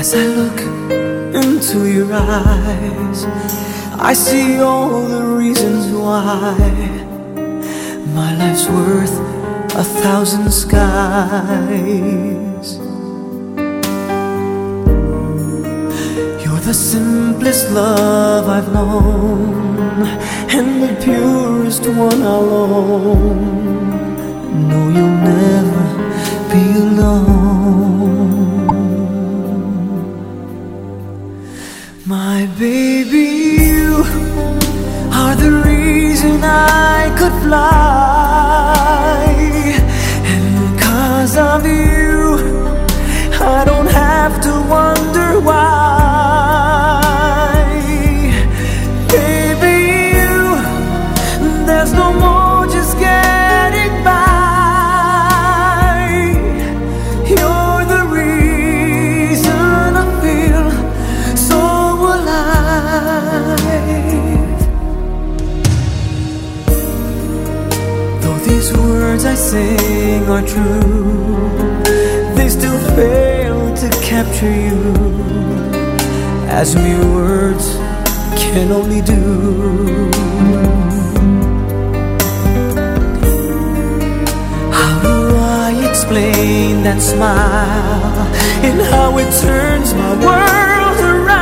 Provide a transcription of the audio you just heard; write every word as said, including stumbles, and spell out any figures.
As I look into your eyes, I see all the reasons why my life's worth a thousand skies. You're the simplest love I've known, and the purest one I'll own. No, you'll never be alone. My baby, you are the reason I could fly, and because of you, I don't have to wonder why. Baby, you, there's no more just getting by. You're the reason I feel so alive. Though these words I sing are true, they still fail to capture you, as mere words can only do. How do I explain that smile and how it turns my world around?